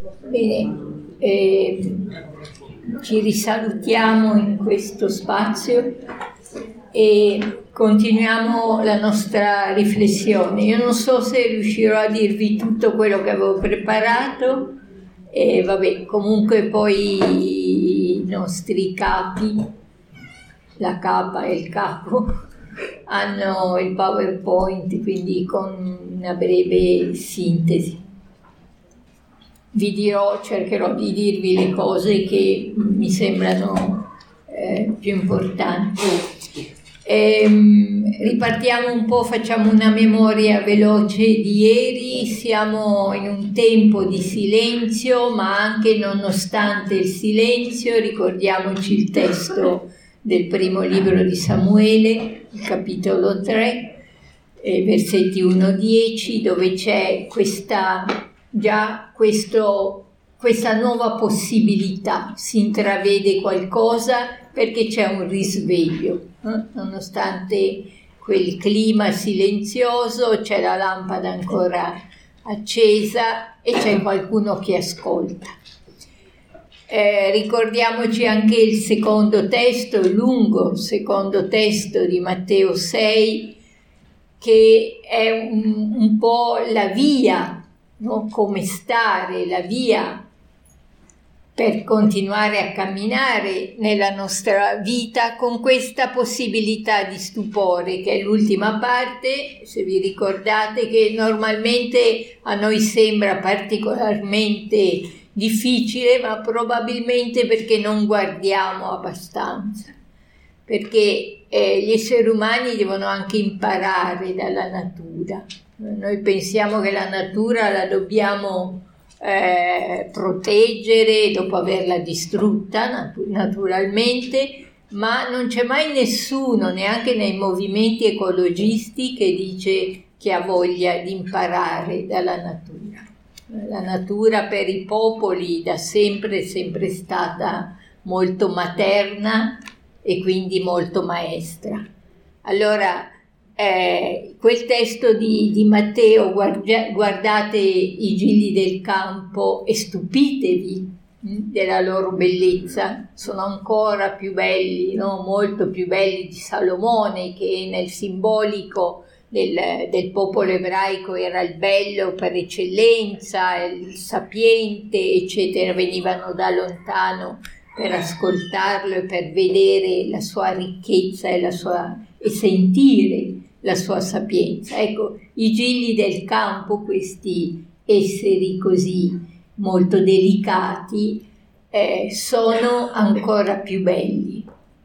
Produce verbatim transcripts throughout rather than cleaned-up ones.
Bene, eh, ci risalutiamo in questo spazio e continuiamo la nostra riflessione. Io non so se riuscirò a dirvi tutto quello che avevo preparato, e vabbè, comunque poi i nostri capi, la capa e il capo, hanno il PowerPoint, quindi con una breve sintesi vi dirò, cercherò di dirvi le cose che mi sembrano eh, più importanti. Ehm, ripartiamo un po', facciamo una memoria veloce di ieri. Siamo in un tempo di silenzio, ma anche nonostante il silenzio ricordiamoci il testo del primo libro di Samuele, il capitolo tre, eh, versetti uno a dieci, dove c'è questa, già questo, questa nuova possibilità, si intravede qualcosa perché c'è un risveglio, eh? Nonostante quel clima silenzioso c'è la lampada ancora accesa e c'è qualcuno che ascolta. Eh, ricordiamoci anche il secondo testo, il lungo secondo testo di Matteo sei, che è un, un po' la via, no? Come stare, la via per continuare a camminare nella nostra vita con questa possibilità di stupore, che è l'ultima parte, se vi ricordate, che normalmente a noi sembra particolarmente difficile, ma probabilmente perché non guardiamo abbastanza, perché eh, gli esseri umani devono anche imparare dalla natura. Noi pensiamo che la natura la dobbiamo eh, proteggere dopo averla distrutta nat- naturalmente, ma non c'è mai nessuno, neanche nei movimenti ecologisti, che dice che ha voglia di imparare dalla natura. La natura per i popoli da sempre è sempre stata molto materna e quindi molto maestra. Allora, eh, quel testo di, di Matteo, guarda, guardate i gigli del campo e stupitevi mh, della loro bellezza, sono ancora più belli, no? Molto più belli di Salomone, che nel simbolico Del, del popolo ebraico era il bello per eccellenza, il sapiente, eccetera. Venivano da lontano per ascoltarlo e per vedere la sua ricchezza e, la sua, e sentire la sua sapienza. Ecco, i gigli del campo, questi esseri così molto delicati, eh, sono ancora più belli.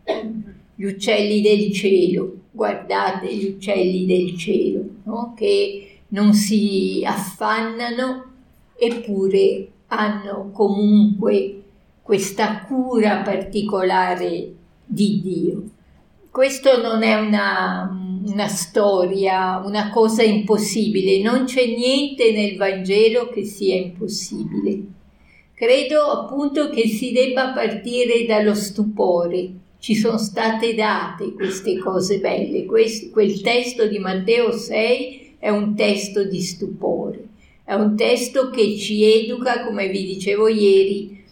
Gli uccelli del cielo, guardate gli uccelli del cielo, no? Che non si affannano, eppure hanno comunque questa cura particolare di Dio. Questo non è una, una storia, una cosa impossibile, non c'è niente nel Vangelo che sia impossibile. Credo appunto che si debba partire dallo stupore. Ci sono state date queste cose belle. Questo, quel testo di Matteo sei è un testo di stupore, è un testo che ci educa, come vi dicevo ieri,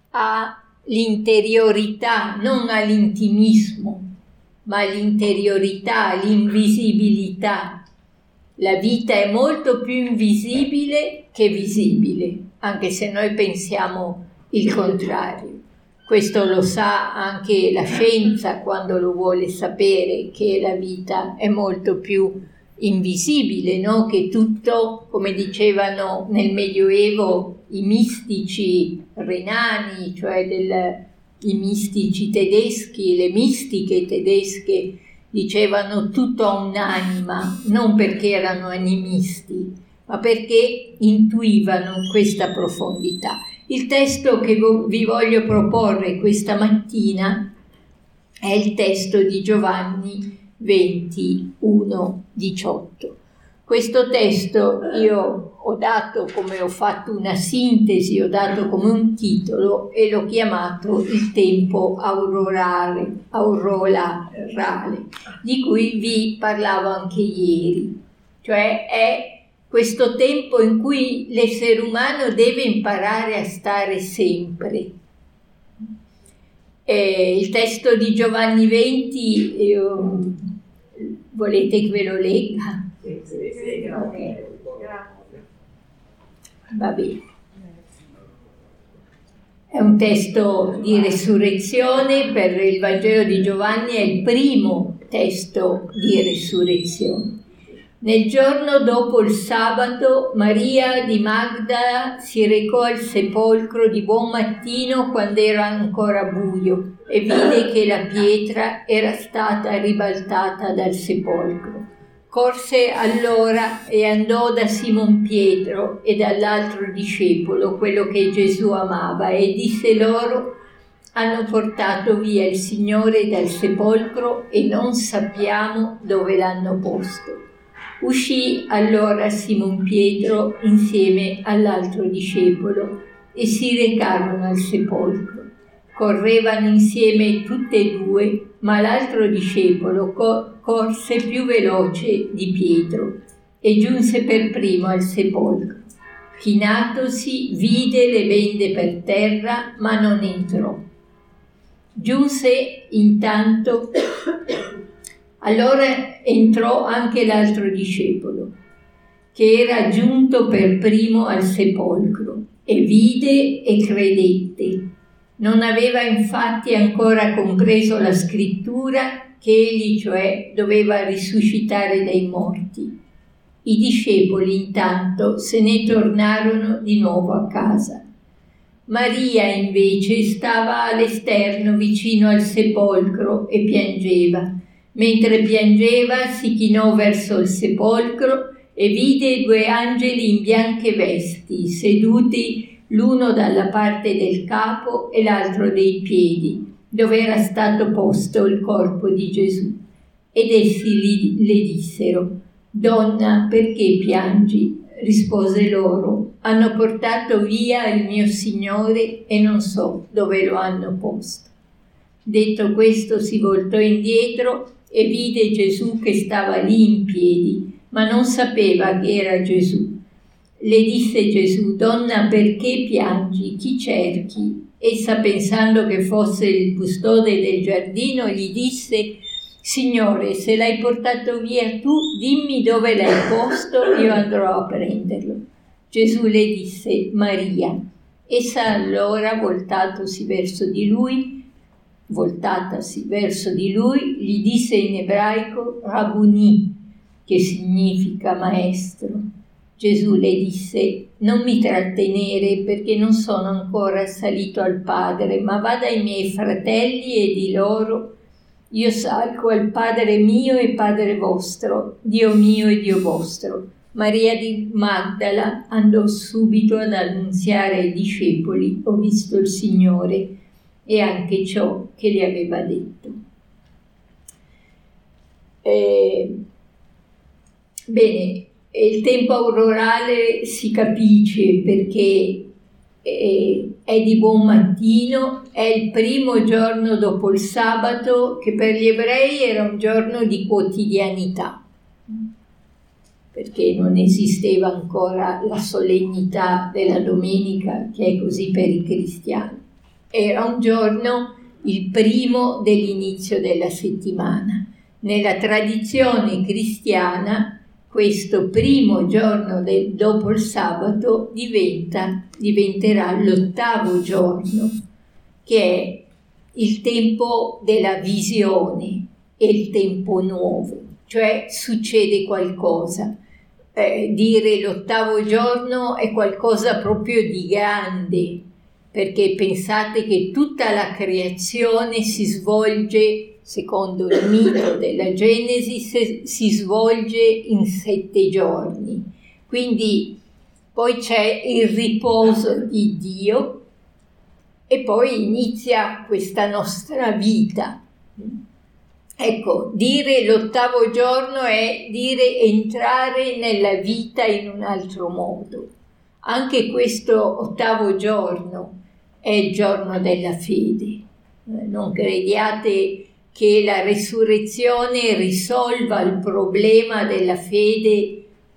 all'interiorità, non all'intimismo, ma all'interiorità, all'invisibilità. La vita è molto più invisibile che visibile, anche se noi pensiamo il contrario. Questo lo sa anche la scienza quando lo vuole sapere, che la vita è molto più invisibile, no? Che tutto, come dicevano nel Medioevo i mistici renani, cioè del, i mistici tedeschi, le mistiche tedesche, dicevano tutto ha un'anima, non perché erano animisti, ma perché intuivano questa profondità. Il testo che vi voglio proporre questa mattina è il testo di Giovanni venti, uno, diciotto. Questo testo io ho dato, come ho fatto una sintesi, ho dato come un titolo e l'ho chiamato il tempo aurorale, aurorale, di cui vi parlavo anche ieri. Cioè è questo tempo in cui l'essere umano deve imparare a stare sempre. Eh, il testo di Giovanni venti, eh, volete che ve lo legga? Sì, sì, sì, okay. Va bene. È un testo di resurrezione, per il Vangelo di Giovanni è il primo testo di resurrezione. Nel giorno dopo il sabato, Maria di Magdala si recò al sepolcro di buon mattino quando era ancora buio e vide che la pietra era stata ribaltata dal sepolcro. Corse allora e andò da Simon Pietro e dall'altro discepolo, quello che Gesù amava, e disse loro: hanno portato via il Signore dal sepolcro e non sappiamo dove l'hanno posto. Uscì allora Simon Pietro insieme all'altro discepolo e si recarono al sepolcro. Correvano insieme tutte e due, ma l'altro discepolo co- corse più veloce di Pietro e giunse per primo al sepolcro. Chinatosi, vide le bende per terra, ma non entrò. Giunse intanto, allora entrò anche l'altro discepolo, che era giunto per primo al sepolcro, e vide e credette. Non aveva infatti ancora compreso la scrittura che egli, cioè, doveva risuscitare dai morti. I discepoli intanto se ne tornarono di nuovo a casa. Maria invece stava all'esterno vicino al sepolcro e piangeva. Mentre piangeva si chinò verso il sepolcro e vide due angeli in bianche vesti, seduti l'uno dalla parte del capo e l'altro dei piedi, dove era stato posto il corpo di Gesù. Ed essi li, le dissero: «Donna, perché piangi?» Rispose loro: «Hanno portato via il mio Signore e non so dove lo hanno posto». Detto questo si voltò indietro e vide Gesù che stava lì in piedi, ma non sapeva che era Gesù. Le disse Gesù: «Donna, perché piangi? Chi cerchi?» Essa, pensando che fosse il custode del giardino, gli disse: «Signore, se l'hai portato via tu, dimmi dove l'hai posto, io andrò a prenderlo». Gesù le disse: «Maria». Essa allora, voltatosi verso di lui, voltatasi verso di lui, gli disse in ebraico Rabuni, che significa maestro. Gesù le disse: «Non mi trattenere, perché non sono ancora salito al Padre, ma vada ai miei fratelli e di loro: io salgo al Padre mio e Padre vostro, Dio mio e Dio vostro». Maria di Magdala andò subito ad annunziare ai discepoli: «Ho visto il Signore», e anche ciò che le aveva detto. Eh, bene, il tempo aurorale si capisce perché eh, è di buon mattino, è il primo giorno dopo il sabato, che per gli ebrei era un giorno di quotidianità, perché non esisteva ancora la solennità della domenica, che è così per i cristiani. Era un giorno, il primo dell'inizio della settimana. Nella tradizione cristiana, questo primo giorno del, dopo il sabato diventa, diventerà l'ottavo giorno, che è il tempo della visione e il tempo nuovo, cioè succede qualcosa. Eh, dire l'ottavo giorno è qualcosa proprio di grande, perché pensate che tutta la creazione si svolge, secondo il mito della Genesi, si svolge in sette giorni. Quindi poi c'è il riposo di Dio e poi inizia questa nostra vita. Ecco, dire l'ottavo giorno è dire entrare nella vita in un altro modo. Anche questo ottavo giorno è il giorno della fede. Non crediate che la resurrezione risolva il problema della fede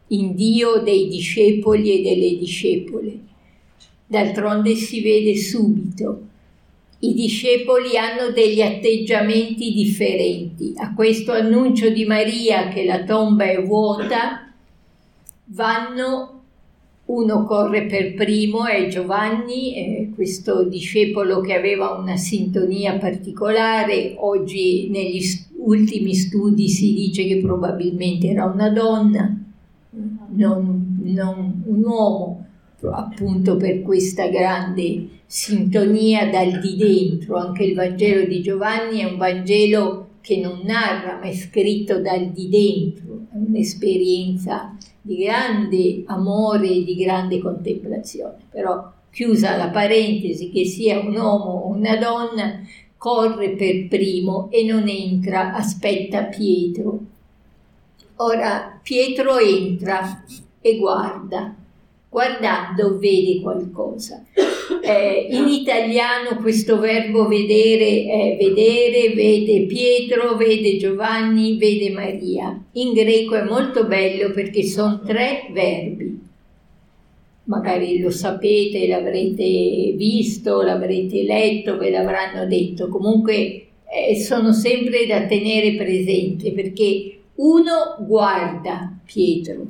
in Dio dei discepoli e delle discepole. D'altronde si vede subito. I discepoli hanno degli atteggiamenti differenti. A questo annuncio di Maria che la tomba è vuota, vanno, uno corre per primo, è Giovanni, eh, questo discepolo che aveva una sintonia particolare. Oggi negli st- ultimi studi si dice che probabilmente era una donna, non, non un uomo, appunto per questa grande sintonia dal di dentro. Anche il Vangelo di Giovanni è un Vangelo che non narra, ma è scritto dal di dentro, è un'esperienza di grande amore e di grande contemplazione. Però, chiusa la parentesi, che sia un uomo o una donna, corre per primo e non entra, aspetta Pietro. Ora Pietro entra e guarda. Guardando vede qualcosa. Eh, in italiano questo verbo vedere è vedere, vede Pietro, vede Giovanni, vede Maria. In greco è molto bello perché sono tre verbi. Magari lo sapete, l'avrete visto, l'avrete letto, ve l'avranno detto. Comunque eh, sono sempre da tenere presente, perché uno guarda Pietro.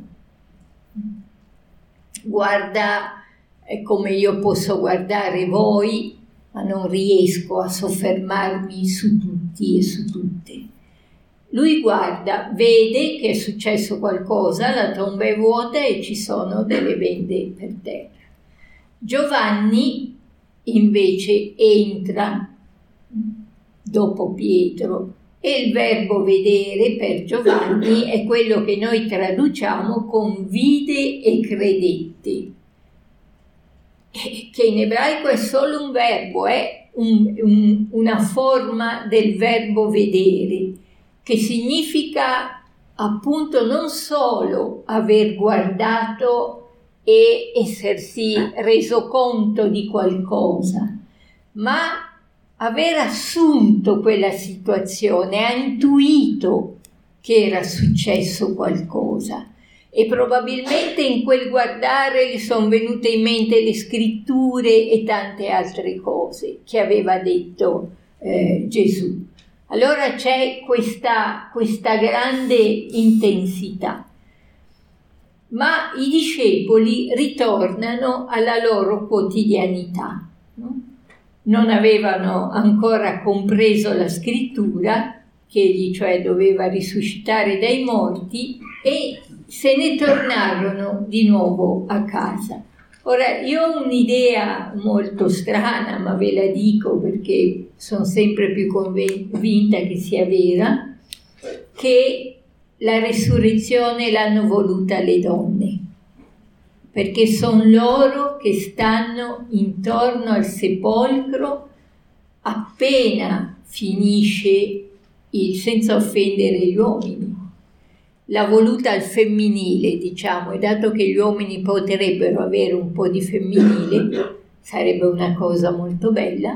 Guarda eh, come io posso guardare voi, ma non riesco a soffermarmi su tutti e su tutte. Lui guarda, vede che è successo qualcosa, la tomba è vuota e ci sono delle bende per terra. Giovanni invece entra dopo Pietro e il verbo vedere per Giovanni è quello che noi traduciamo con vide e credette, che in ebraico è solo un verbo, è un, un, una forma del verbo vedere, che significa appunto non solo aver guardato e essersi reso conto di qualcosa, ma aver assunto quella situazione, ha intuito che era successo qualcosa. E probabilmente in quel guardare gli sono venute in mente le scritture e tante altre cose che aveva detto eh, Gesù. Allora c'è questa, questa grande intensità. Ma i discepoli ritornano alla loro quotidianità, no? Non avevano ancora compreso la scrittura, che egli cioè doveva risuscitare dai morti, e se ne tornarono di nuovo a casa. Ora, io ho un'idea molto strana, ma ve la dico perché sono sempre più convinta che sia vera, che la resurrezione l'hanno voluta le donne, perché sono loro che stanno intorno al sepolcro appena finisce il, senza offendere gli uomini. L'ha voluta al femminile, diciamo, e dato che gli uomini potrebbero avere un po' di femminile, sarebbe una cosa molto bella,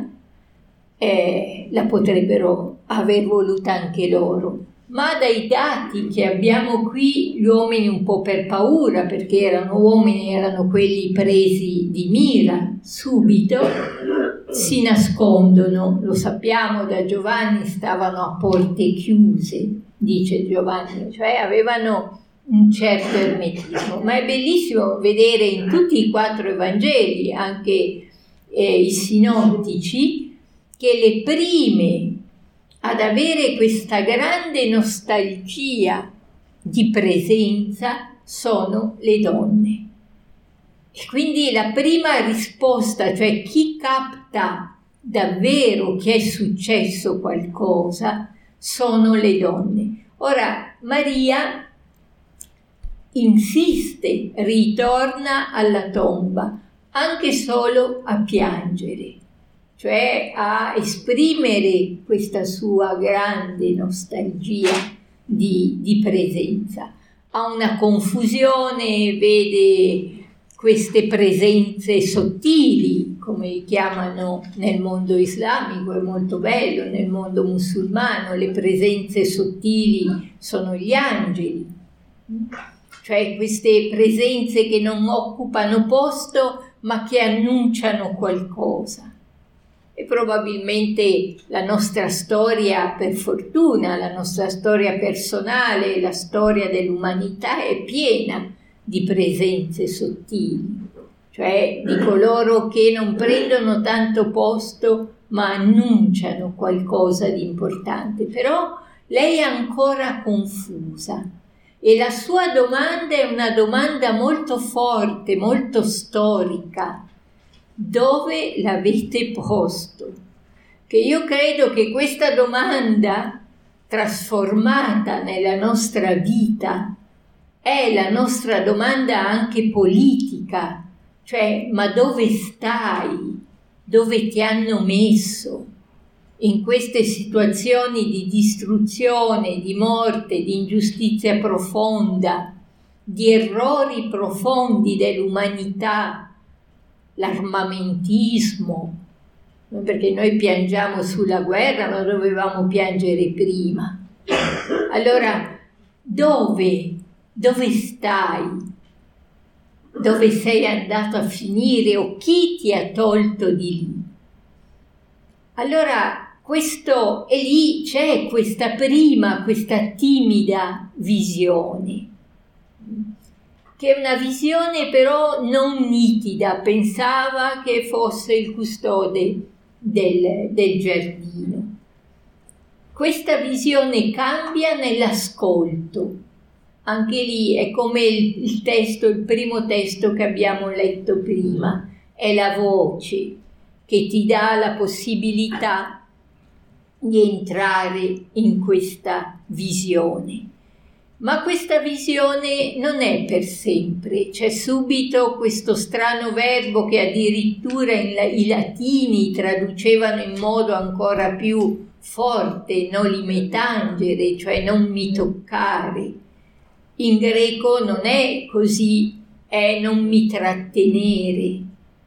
eh, la potrebbero aver voluta anche loro. Ma dai dati che abbiamo qui, gli uomini un po' per paura, perché erano uomini, erano quelli presi di mira subito, si nascondono. Lo sappiamo da Giovanni, stavano a porte chiuse, dice Giovanni, cioè avevano un certo ermetismo. Ma è bellissimo vedere in tutti i quattro Evangeli, anche eh, i sinottici, che le prime ad avere questa grande nostalgia di presenza sono le donne. E quindi la prima risposta, cioè chi capta davvero che è successo qualcosa, sono le donne. Ora Maria insiste, ritorna alla tomba, anche solo a piangere, cioè a esprimere questa sua grande nostalgia di, di presenza. Ha una confusione, vede queste presenze sottili, come li chiamano nel mondo islamico, è molto bello, nel mondo musulmano le presenze sottili sono gli angeli, cioè queste presenze che non occupano posto ma che annunciano qualcosa. E probabilmente la nostra storia, per fortuna, la nostra storia personale, la storia dell'umanità è piena di presenze sottili, cioè di coloro che non prendono tanto posto ma annunciano qualcosa di importante. Però lei è ancora confusa e la sua domanda è una domanda molto forte, molto storica. Dove l'avete posto? Che io credo che questa domanda, trasformata nella nostra vita, è la nostra domanda anche politica, cioè ma dove stai? Dove ti hanno messo? In queste situazioni di distruzione, di morte, di ingiustizia profonda, di errori profondi dell'umanità, l'armamentismo, perché noi piangiamo sulla guerra, ma dovevamo piangere prima. Allora, dove? Dove stai? Dove sei andato a finire o chi ti ha tolto di lì? Allora, questo, e lì c'è questa prima, questa timida visione, che è una visione però non nitida, pensava che fosse il custode del, del giardino. Questa visione cambia nell'ascolto. Anche lì è come il, il testo, il primo testo che abbiamo letto prima, è la voce che ti dà la possibilità di entrare in questa visione. Ma questa visione non è per sempre, c'è subito questo strano verbo che addirittura in la, i latini traducevano in modo ancora più forte, noli tangere, cioè non mi toccare. In greco non è così, è non mi trattenere.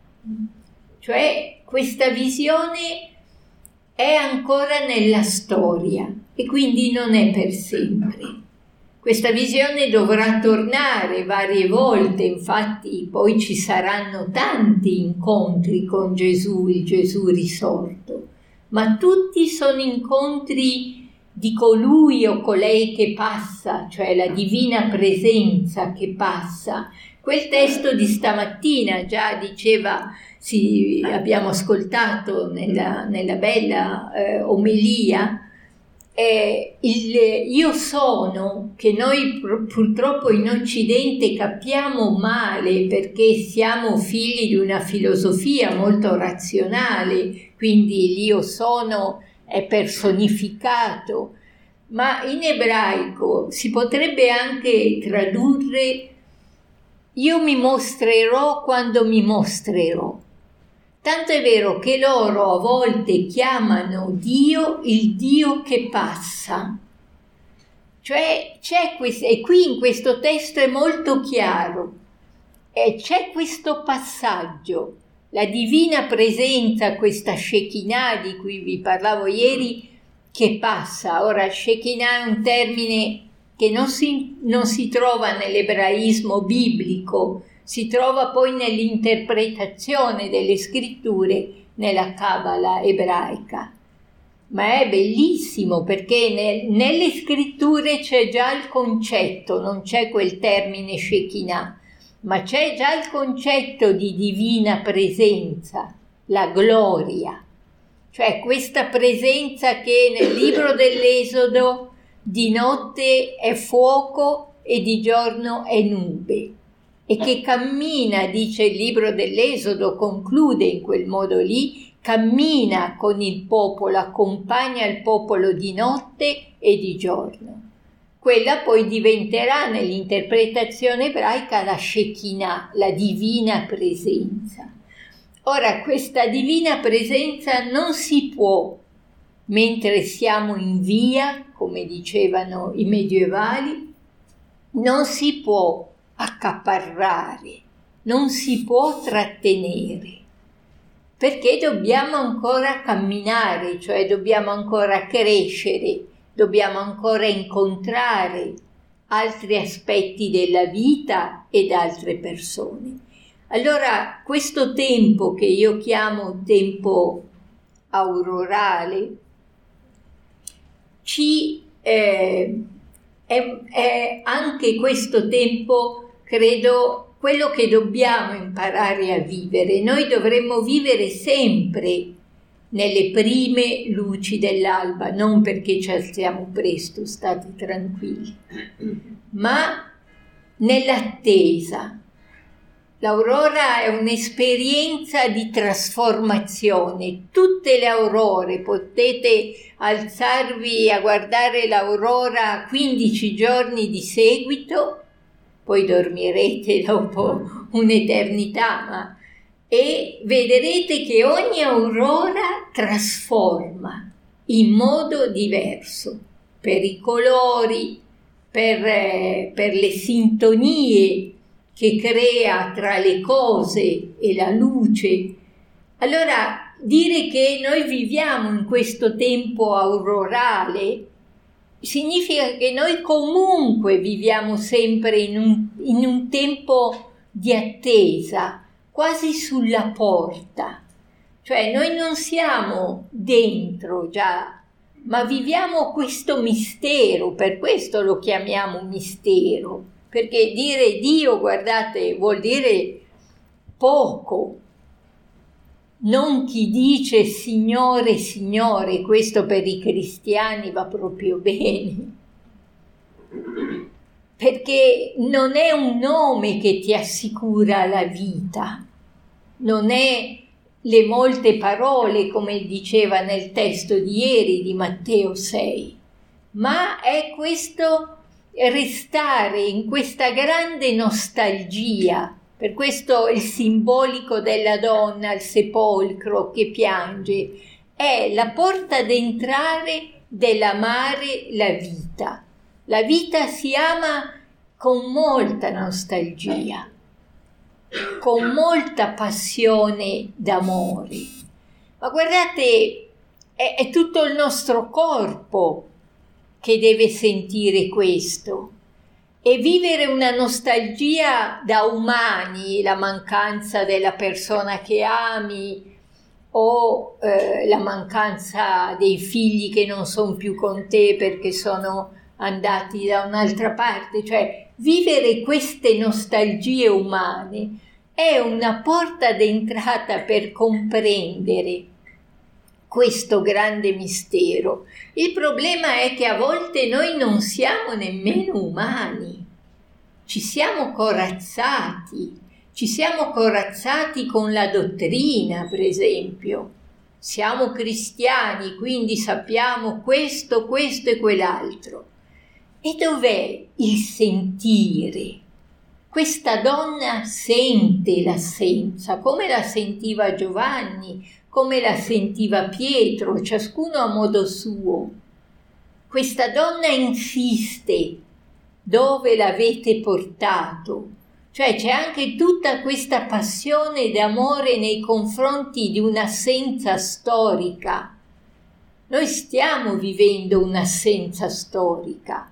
Cioè questa visione è ancora nella storia e quindi non è per sempre. Questa visione dovrà tornare varie volte, infatti poi ci saranno tanti incontri con Gesù, il Gesù risorto, ma tutti sono incontri di colui o colei che passa, cioè la divina presenza che passa. Quel testo di stamattina già diceva, sì, abbiamo ascoltato nella, nella bella eh, omelia, Eh, il io sono, che noi purtroppo in Occidente capiamo male perché siamo figli di una filosofia molto razionale, quindi l'io sono è personificato, ma in ebraico si potrebbe anche tradurre io mi mostrerò quando mi mostrerò. Tanto è vero che loro a volte chiamano Dio il Dio che passa. Cioè c'è questo, e qui in questo testo è molto chiaro, e c'è questo passaggio, la divina presenza, questa Shekinah di cui vi parlavo ieri, che passa. Ora Shekinah è un termine che non si, non si trova nell'ebraismo biblico, si trova poi nell'interpretazione delle scritture nella Cabala ebraica. Ma è bellissimo perché nel, nelle scritture c'è già il concetto, non c'è quel termine Shekinah, ma c'è già il concetto di divina presenza, la gloria. Cioè questa presenza che nel libro dell'Esodo di notte è fuoco e di giorno è nube. E che cammina, dice il libro dell'Esodo, conclude in quel modo lì, cammina con il popolo, accompagna il popolo di notte e di giorno. Quella poi diventerà nell'interpretazione ebraica la Shekinah, la divina presenza. Ora, questa divina presenza non si può, mentre siamo in via, come dicevano i medievali, non si può accaparrare, non si può trattenere, perché dobbiamo ancora camminare, cioè dobbiamo ancora crescere, dobbiamo ancora incontrare altri aspetti della vita ed altre persone. Allora, questo tempo che io chiamo tempo aurorale, ci eh, è, è anche questo tempo, credo, quello che dobbiamo imparare a vivere. Noi dovremmo vivere sempre nelle prime luci dell'alba, non perché ci alziamo presto, state tranquilli, ma nell'attesa. L'aurora è un'esperienza di trasformazione. Tutte le aurore, potete alzarvi a guardare l'aurora quindici giorni di seguito, poi dormirete dopo un'eternità, ma e vedrete che ogni aurora trasforma in modo diverso, per i colori, per, eh, per le sintonie che crea tra le cose e la luce. Allora, dire che noi viviamo in questo tempo aurorale significa che noi comunque viviamo sempre in un, in un tempo di attesa, quasi sulla porta. Cioè noi non siamo dentro già, ma viviamo questo mistero, per questo lo chiamiamo mistero. Perché dire Dio, guardate, vuol dire poco. Non chi dice Signore, Signore, questo per i cristiani va proprio bene. Perché non è un nome che ti assicura la vita, non è le molte parole, come diceva nel testo di ieri di Matteo sei, ma è questo restare in questa grande nostalgia. Per questo il simbolico della donna al sepolcro che piange è la porta d'entrare dell'amare la vita. La vita si ama con molta nostalgia, con molta passione d'amore. Ma guardate, è, è tutto il nostro corpo che deve sentire questo. E vivere una nostalgia da umani, la mancanza della persona che ami o eh, la mancanza dei figli che non sono più con te perché sono andati da un'altra parte, cioè vivere queste nostalgie umane è una porta d'entrata per comprendere questo grande mistero. Il problema è che a volte noi non siamo nemmeno umani, ci siamo corazzati, ci siamo corazzati con la dottrina, per esempio. Siamo cristiani, quindi sappiamo questo, questo e quell'altro. E dov'è il sentire? Questa donna sente l'assenza, come la sentiva Giovanni, come la sentiva Pietro, ciascuno a modo suo. Questa donna insiste, dove l'avete portato? Cioè c'è anche tutta questa passione d'amore nei confronti di un'assenza storica. Noi stiamo vivendo un'assenza storica.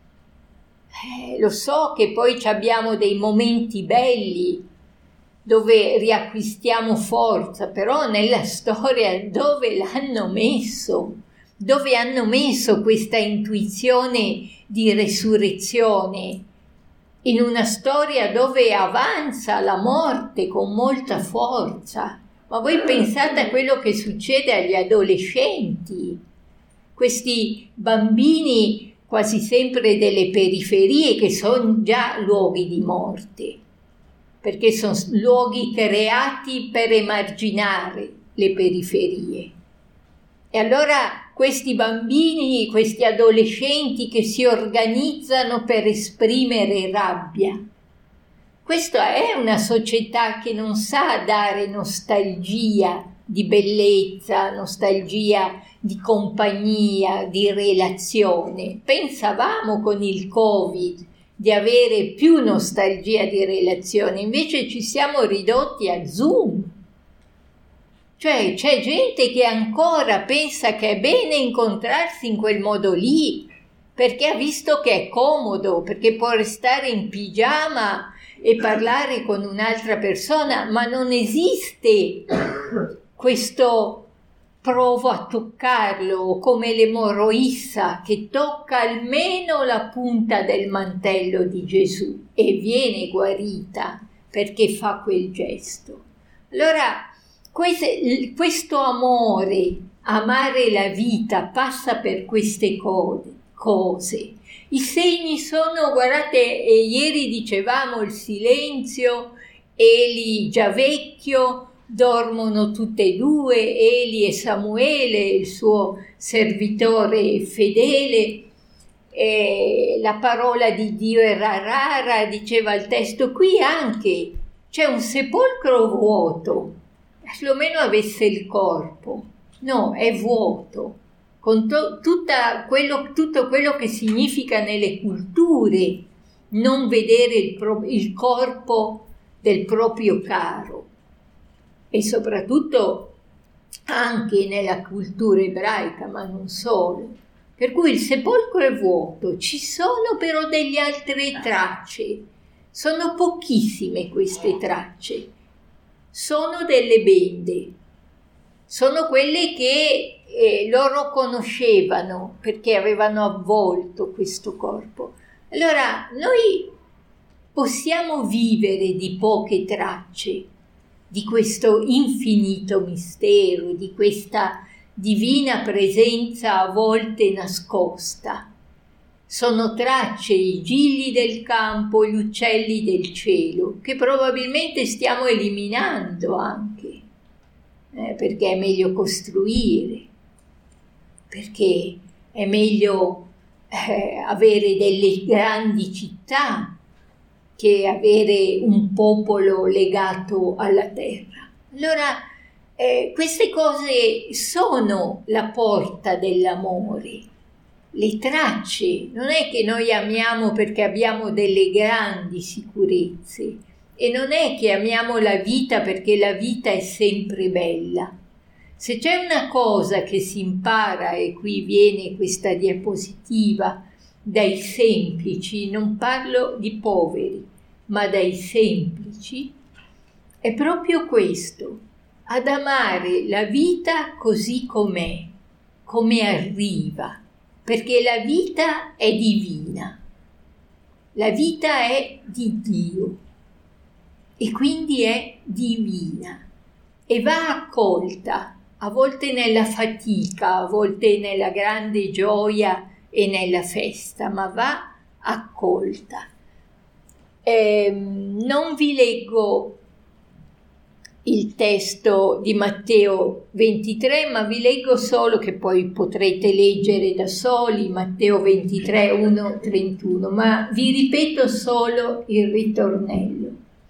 Eh, lo so che poi abbiamo dei momenti belli, dove riacquistiamo forza, però nella storia dove l'hanno messo? Dove hanno messo questa intuizione di resurrezione? In una storia dove avanza la morte con molta forza. Ma voi pensate a quello che succede agli adolescenti, questi bambini quasi sempre delle periferie che sono già luoghi di morte, perché sono luoghi creati per emarginare le periferie. E allora questi bambini, questi adolescenti che si organizzano per esprimere rabbia, questa è una società che non sa dare nostalgia di bellezza, nostalgia di compagnia, di relazione. Pensavamo con il Covid di avere più nostalgia di relazione, invece ci siamo ridotti a Zoom. Cioè c'è gente che ancora pensa che è bene incontrarsi in quel modo lì, perché ha visto che è comodo, perché può restare in pigiama e parlare con un'altra persona, ma non esiste questo provo a toccarlo, come l'emorroissa che tocca almeno la punta del mantello di Gesù e viene guarita perché fa quel gesto. Allora, questo amore, amare la vita, passa per queste cose. I segni sono, guardate, eh, ieri dicevamo il silenzio, Eli già vecchio, dormono tutte e due, Eli e Samuele, il suo servitore fedele. Eh, la parola di Dio era rara, diceva il testo. Qui anche c'è un sepolcro vuoto, perlomeno avesse il corpo. No, è vuoto, con to- tutta quello, tutto quello che significa nelle culture non vedere il, pro- il corpo del proprio caro, e soprattutto anche nella cultura ebraica, ma non solo. Per cui il sepolcro è vuoto, ci sono però delle altre tracce, sono pochissime queste tracce, sono delle bende, sono quelle che eh, loro conoscevano perché avevano avvolto questo corpo. Allora noi possiamo vivere di poche tracce di questo infinito mistero, di questa divina presenza a volte nascosta. Sono tracce, i gigli del campo, gli uccelli del cielo, che probabilmente stiamo eliminando anche, eh, perché è meglio costruire, perché è meglio eh, avere delle grandi città che avere un popolo legato alla terra. Allora, eh, queste cose sono la porta dell'amore, le tracce. Non è che noi amiamo perché abbiamo delle grandi sicurezze, e non è che amiamo la vita perché la vita è sempre bella. Se c'è una cosa che si impara, e qui viene questa diapositiva, dai semplici, non parlo di poveri, ma dai semplici, è proprio questo, ad amare la vita così com'è, come arriva, perché la vita è divina, la vita è di Dio e quindi è divina e va accolta, a volte nella fatica, a volte nella grande gioia e nella festa, ma va accolta. Eh, non vi leggo il testo di Matteo ventitré, ma vi leggo solo, che poi potrete leggere da soli, Matteo ventitré, uno, trentuno, ma vi ripeto solo il ritornello.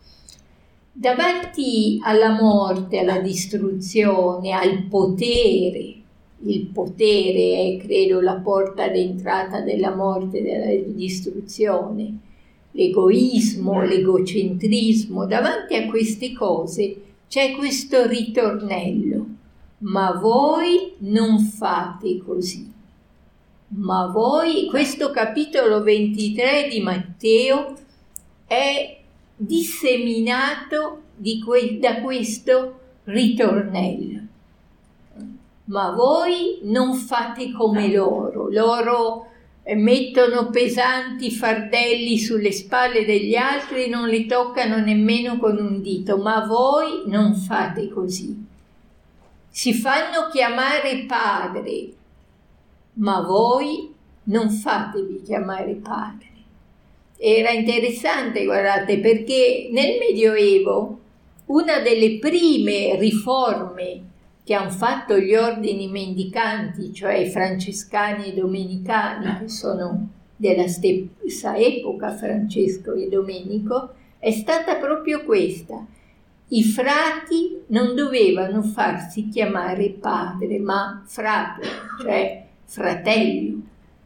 Davanti alla morte, alla distruzione, al potere, il potere è, credo, la porta d'entrata della morte e della distruzione, l'egoismo, l'egocentrismo, davanti a queste cose c'è questo ritornello: ma voi non fate così. Ma voi, questo capitolo ventitré di Matteo è disseminato di que- da questo ritornello. Ma voi non fate come loro, loro mettono pesanti fardelli sulle spalle degli altri e non li toccano nemmeno con un dito, ma voi non fate così. Si fanno chiamare padre, ma voi non fatevi chiamare padre. Era interessante, guardate, perché nel Medioevo una delle prime riforme che hanno fatto gli ordini mendicanti, cioè i francescani e domenicani, che sono della stessa epoca, Francesco e Domenico, è stata proprio questa. I frati non dovevano farsi chiamare padre, ma frate, cioè fratello.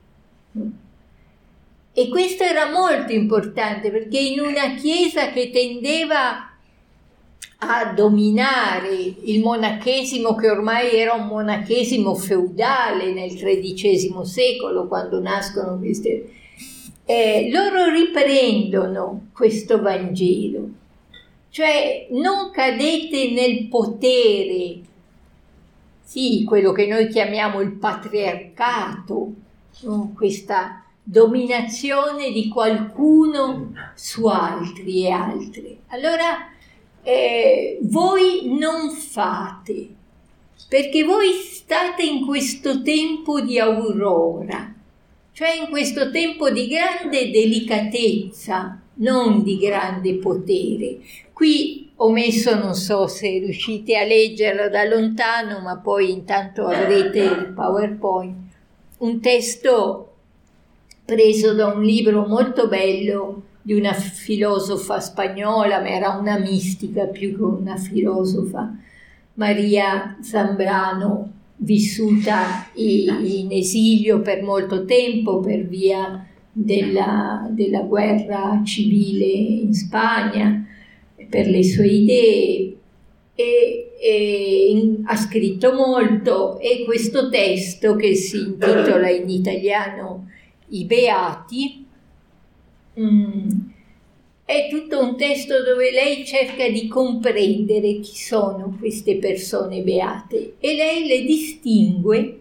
E questo era molto importante, perché in una chiesa che tendeva a dominare il monachesimo, che ormai era un monachesimo feudale nel tredicesimo secolo, quando nascono queste... Eh, loro riprendono questo Vangelo, cioè non cadete nel potere, sì, quello che noi chiamiamo il patriarcato, no? Questa dominazione di qualcuno su altri e altre. Allora eh, voi non fate, perché voi state in questo tempo di aurora, cioè in questo tempo di grande delicatezza, non di grande potere. Qui ho messo, non so se riuscite a leggerlo da lontano, ma poi intanto avrete il PowerPoint, un testo preso da un libro molto bello di una filosofa spagnola, ma era una mistica più che una filosofa, Maria Zambrano, vissuta in esilio per molto tempo per via della, della guerra civile in Spagna, per le sue idee, e, e in, ha scritto molto, e questo testo, che si intitola in italiano I Beati, mm, è tutto un testo dove lei cerca di comprendere chi sono queste persone beate, e lei le distingue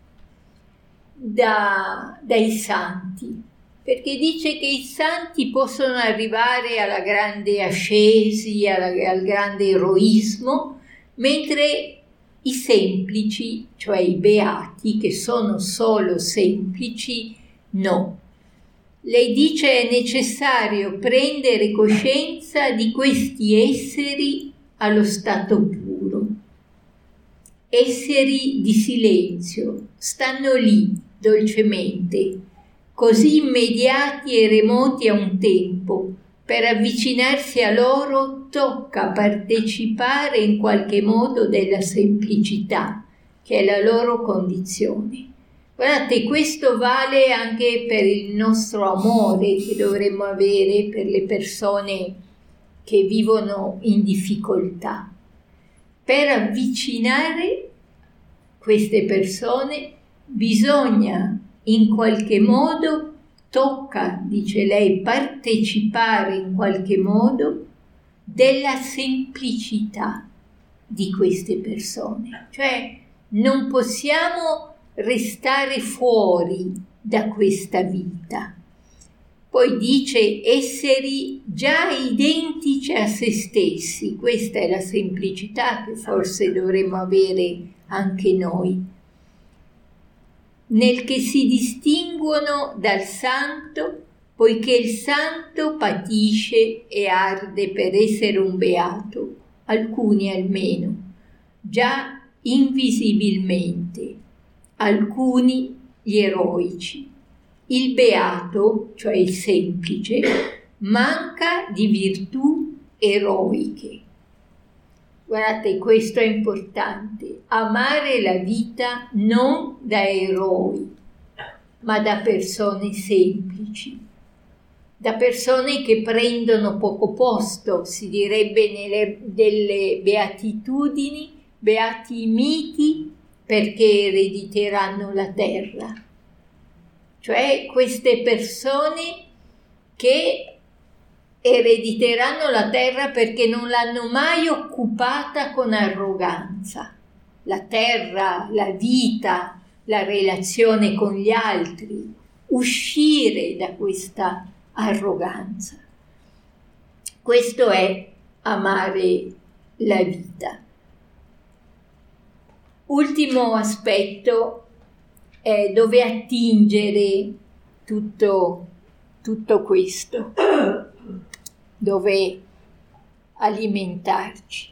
da, dai santi, perché dice che i santi possono arrivare alla grande ascesi, alla, al grande eroismo, mentre i semplici, cioè i beati, che sono solo semplici, no. Lei dice è necessario prendere coscienza di questi esseri allo stato puro, esseri di silenzio, stanno lì dolcemente, così immediati e remoti a un tempo. Per avvicinarsi a loro tocca partecipare in qualche modo della semplicità, che è la loro condizione. Guardate, questo vale anche per il nostro amore che dovremmo avere per le persone che vivono in difficoltà. Per avvicinare queste persone bisogna in qualche modo, tocca, dice lei, partecipare in qualche modo della semplicità di queste persone. Cioè non possiamo restare fuori da questa vita. Poi dice esseri già identici a se stessi. Questa è la semplicità che forse dovremmo avere anche noi, nel che si distinguono dal santo, poiché il santo patisce e arde per essere un beato, alcuni almeno, già invisibilmente, alcuni gli eroici. Il beato, cioè il semplice, manca di virtù eroiche. Guardate, questo è importante, amare la vita non da eroi, ma da persone semplici, da persone che prendono poco posto, si direbbe nelle delle beatitudini, beati i miti, perché erediteranno la terra. Cioè queste persone che erediteranno la terra perché non l'hanno mai occupata con arroganza. La terra, la vita, la relazione con gli altri, uscire da questa arroganza. Questo è amare la vita. Ultimo aspetto è dove attingere tutto, tutto questo, dove alimentarci.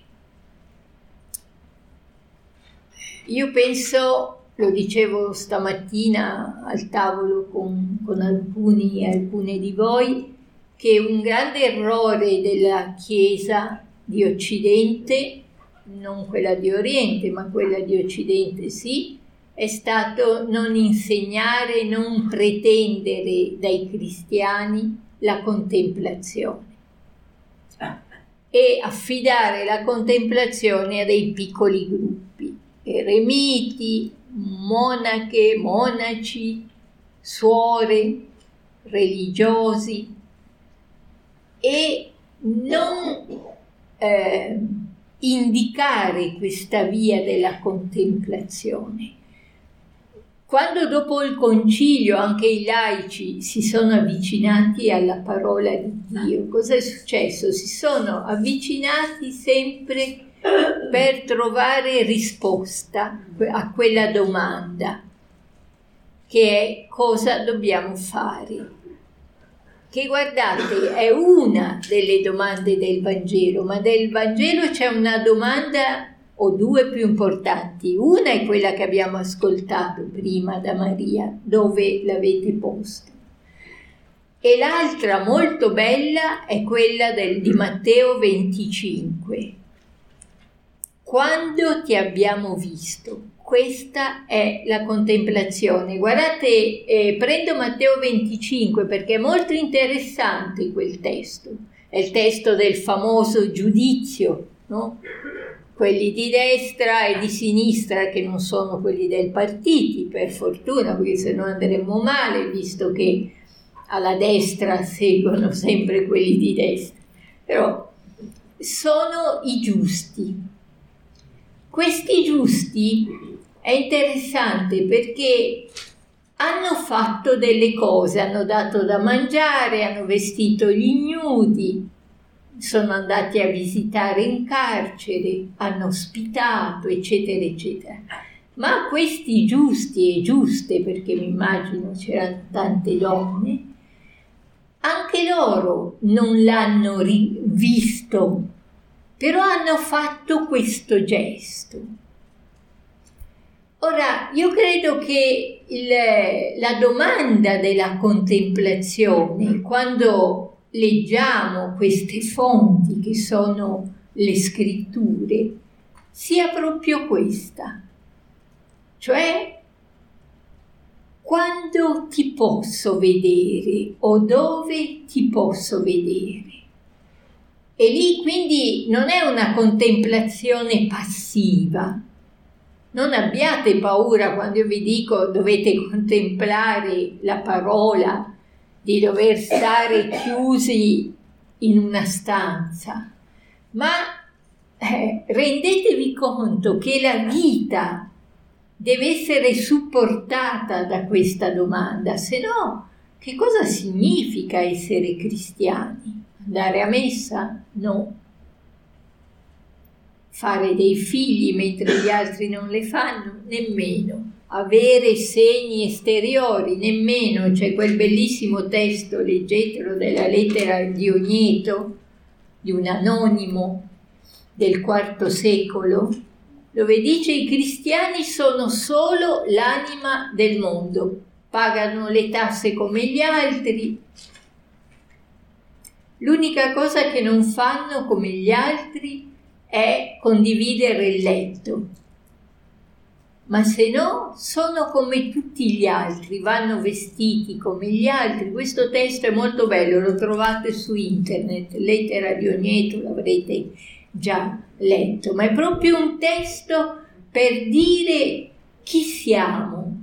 Io penso, lo dicevo stamattina al tavolo con, con alcuni e alcune di voi, che un grande errore della Chiesa di Occidente, non quella di Oriente, ma quella di Occidente sì, è stato non insegnare, non pretendere dai cristiani la contemplazione. e affidare la contemplazione a dei piccoli gruppi, eremiti, monache, monaci, suore, religiosi, e non eh, indicare questa via della contemplazione. Quando dopo il concilio anche i laici si sono avvicinati alla parola di Dio, cosa è successo? Si sono avvicinati sempre per trovare risposta a quella domanda, che è: cosa dobbiamo fare? Che, guardate, è una delle domande del Vangelo, ma del Vangelo c'è una domanda o due più importanti. Una è quella che abbiamo ascoltato prima da Maria: dove l'avete posto? E l'altra, molto bella, è quella del, di Matteo venticinque. Quando ti abbiamo visto? Questa è la contemplazione. Guardate, eh, prendo Matteo venticinque perché è molto interessante quel testo. È il testo del famoso giudizio, no? Quelli di destra e di sinistra, che non sono quelli del partito, per fortuna, perché se no andremmo male, visto che alla destra seguono sempre quelli di destra. Però sono i giusti. Questi giusti è interessante perché hanno fatto delle cose, hanno dato da mangiare, hanno vestito gli ignudi, sono andati a visitare in carcere, hanno ospitato, eccetera, eccetera. Ma questi giusti e giuste, perché mi immagino c'erano tante donne, anche loro non l'hanno visto, però hanno fatto questo gesto. Ora, io credo che il, la domanda della contemplazione, quando leggiamo queste fonti che sono le scritture, sia proprio questa, cioè: quando ti posso vedere o dove ti posso vedere? E lì quindi non è una contemplazione passiva. Non abbiate paura quando io vi dico dovete contemplare la parola, di dover stare chiusi in una stanza, ma eh, rendetevi conto che la vita deve essere supportata da questa domanda, se no che cosa significa essere cristiani? Andare a messa? No. Fare dei figli mentre gli altri non le fanno? Nemmeno. Avere segni esteriori? Nemmeno. C'è quel bellissimo testo, leggetelo, della lettera di Ogneto, di un anonimo del quarto secolo, dove dice: i cristiani sono solo l'anima del mondo, pagano le tasse come gli altri, l'unica cosa che non fanno come gli altri è condividere il letto, ma se no sono come tutti gli altri, vanno vestiti come gli altri. Questo testo è molto bello, lo trovate su internet, lettera di Ogneto, l'avrete già letto, ma è proprio un testo per dire chi siamo.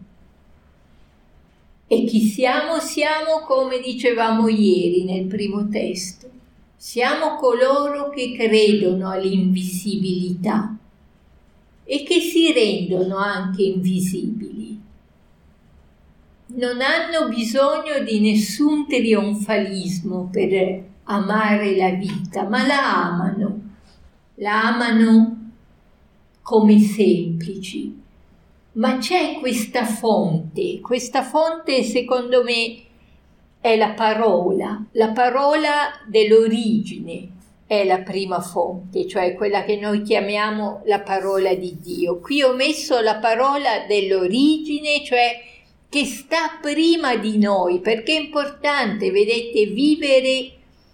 E chi siamo? Siamo, come dicevamo ieri nel primo testo, siamo coloro che credono all'invisibilità e che si rendono anche invisibili. Non hanno bisogno di nessun trionfalismo per amare la vita, ma la amano, la amano come semplici. Ma c'è questa fonte, questa fonte secondo me è la parola, la parola dell'origine è la prima fonte, cioè quella che noi chiamiamo la parola di Dio. Qui ho messo la parola dell'origine, cioè che sta prima di noi, perché è importante, vedete, vivere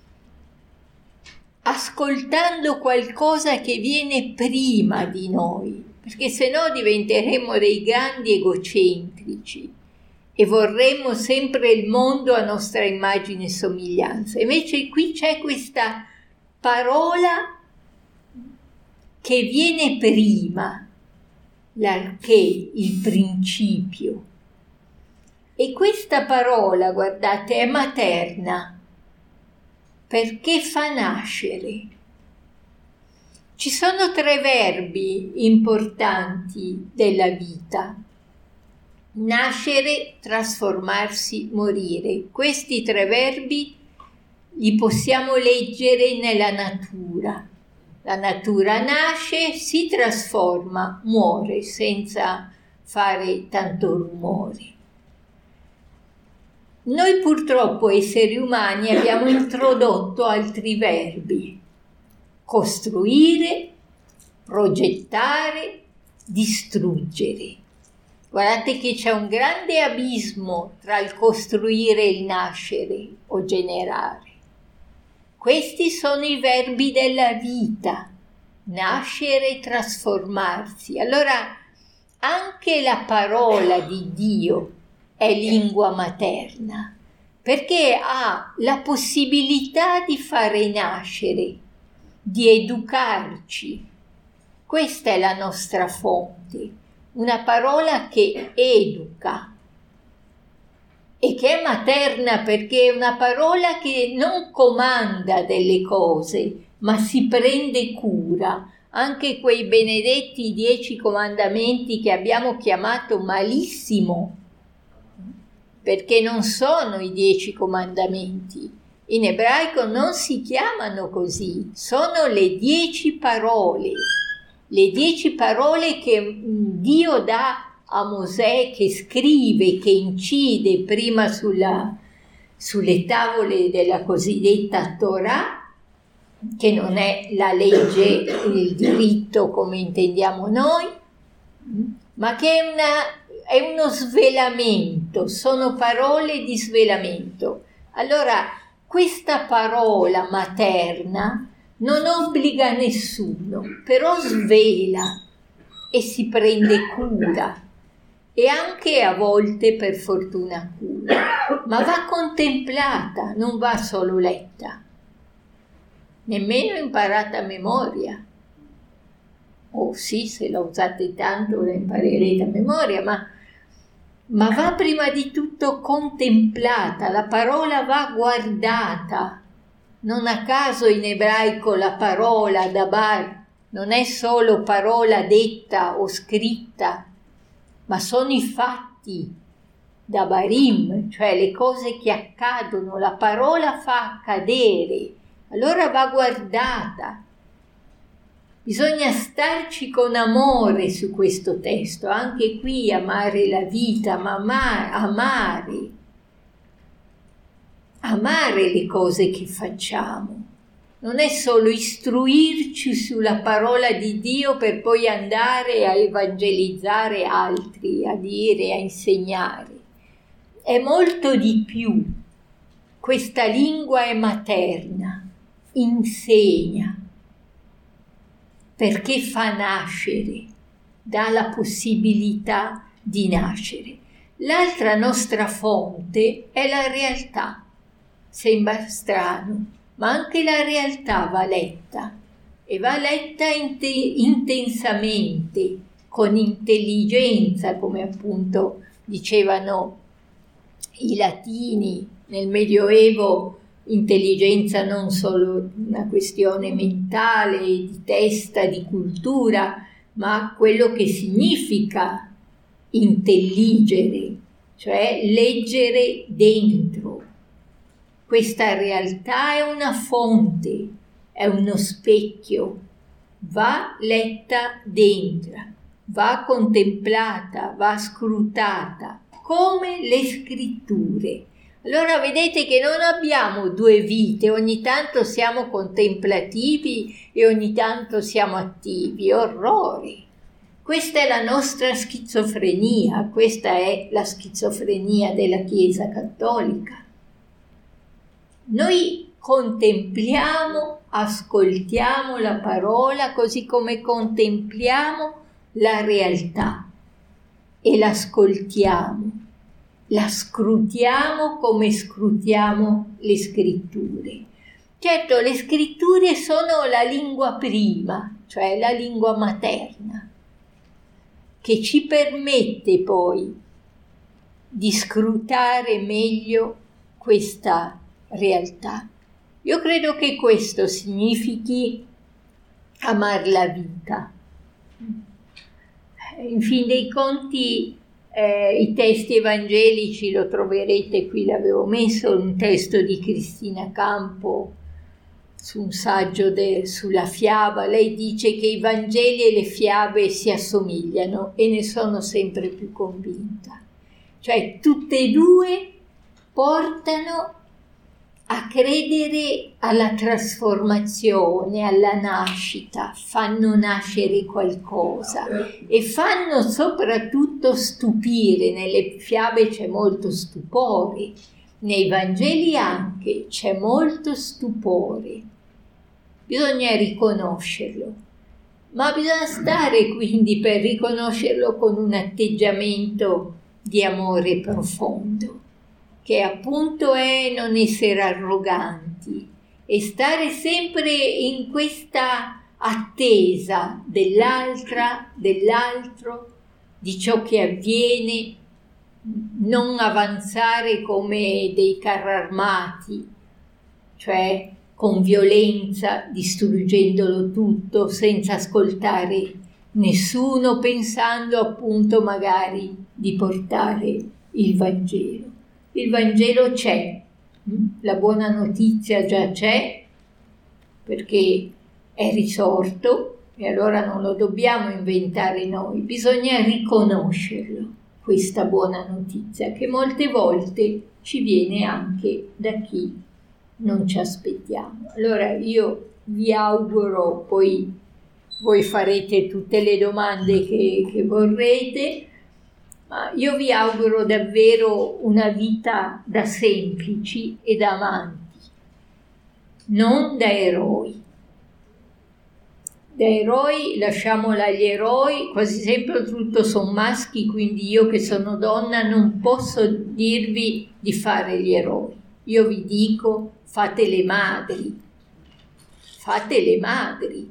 ascoltando qualcosa che viene prima di noi, perché se no diventeremo dei grandi egocentrici e vorremmo sempre il mondo a nostra immagine e somiglianza. Invece qui c'è questa parola che viene prima, l'arché, il principio. E questa parola, guardate, è materna, perché fa nascere. Ci sono tre verbi importanti della vita: nascere, trasformarsi, morire. Questi tre verbi li possiamo leggere nella natura. La natura nasce, si trasforma, muore senza fare tanto rumore. Noi purtroppo esseri umani abbiamo introdotto altri verbi: costruire, progettare, distruggere. Guardate che c'è un grande abismo tra il costruire e il nascere o generare. Questi sono i verbi della vita: nascere e trasformarsi. Allora anche la parola di Dio è lingua materna, perché ha la possibilità di fare nascere, di educarci. Questa è la nostra fonte, una parola che educa e che è materna, perché è una parola che non comanda delle cose, ma si prende cura. Anche quei benedetti dieci comandamenti che abbiamo chiamato malissimo, perché non sono i dieci comandamenti. In ebraico non si chiamano così, sono le dieci parole, le dieci parole che Dio dà a Mosè, che scrive, che incide prima sulla, sulle tavole della cosiddetta Torah, che non è la legge, il diritto come intendiamo noi, ma che è, una, è uno svelamento, sono parole di svelamento. Allora, questa parola materna non obbliga nessuno, però svela e si prende cura, e anche a volte per fortuna cura, ma va contemplata, non va solo letta, nemmeno imparata a memoria. Oh sì, se la usate tanto la imparerete a memoria, ma, ma va prima di tutto contemplata, la parola va guardata. Non a caso in ebraico la parola dabar non è solo parola detta o scritta, ma sono i fatti, dabarim, cioè le cose che accadono. La parola fa accadere, allora va guardata. Bisogna starci con amore su questo testo, anche qui amare la vita, ma amare, amare, amare le cose che facciamo. Non è solo istruirci sulla parola di Dio per poi andare a evangelizzare altri, a dire, a insegnare. È molto di più. Questa lingua è materna, insegna, perché fa nascere, dà la possibilità di nascere. L'altra nostra fonte è la realtà. Sembra strano, ma anche la realtà va letta, e va letta int- intensamente, con intelligenza, come appunto dicevano i latini nel Medioevo. Intelligenza non solo una questione mentale, di testa, di cultura, ma quello che significa intelligere, cioè leggere dentro. Questa realtà è una fonte, è uno specchio, va letta dentro, va contemplata, va scrutata, come le scritture. Allora vedete che non abbiamo due vite, ogni tanto siamo contemplativi e ogni tanto siamo attivi, orrori. Questa è la nostra schizofrenia, questa è la schizofrenia della Chiesa Cattolica. Noi contempliamo, ascoltiamo la parola, così come contempliamo la realtà e l'ascoltiamo, la scrutiamo come scrutiamo le scritture. Certo, le scritture sono la lingua prima, cioè la lingua materna, che ci permette poi di scrutare meglio questa realtà. Io credo che questo significhi amar la vita. In fin dei conti, eh, i testi evangelici, lo troverete qui, l'avevo messo, un testo di Cristina Campo su un saggio de, sulla fiaba. Lei dice che i Vangeli e le fiabe si assomigliano, e ne sono sempre più convinta. Cioè, tutte e due portano a credere alla trasformazione, alla nascita, fanno nascere qualcosa e fanno soprattutto stupire. Nelle fiabe c'è molto stupore, nei Vangeli anche c'è molto stupore. Bisogna riconoscerlo, ma bisogna stare quindi per riconoscerlo con un atteggiamento di amore profondo, che appunto è non essere arroganti e stare sempre in questa attesa dell'altra, dell'altro, di ciò che avviene, non avanzare come dei carri armati, cioè con violenza, distruggendolo tutto, senza ascoltare nessuno, pensando appunto magari di portare il Vangelo. Il Vangelo c'è, la buona notizia già c'è, perché è risorto, e allora non lo dobbiamo inventare noi, bisogna riconoscerlo, questa buona notizia, che molte volte ci viene anche da chi non ci aspettiamo. Allora io vi auguro, poi voi farete tutte le domande che, che vorrete, ma io vi auguro davvero una vita da semplici e da amanti, non da eroi. Da eroi lasciamola agli eroi, quasi sempre tutto sono maschi, quindi io che sono donna non posso dirvi di fare gli eroi. Io vi dico, fate le madri, fate le madri,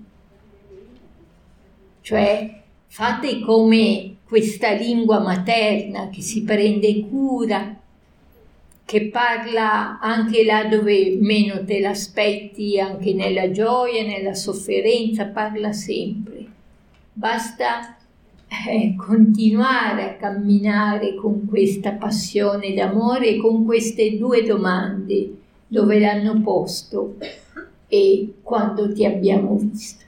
cioè fate come questa lingua materna che si prende cura, che parla anche là dove meno te l'aspetti, anche nella gioia, nella sofferenza, parla sempre. Basta eh, continuare a camminare con questa passione d'amore e con queste due domande: dove l'hanno posto e quando ti abbiamo visto.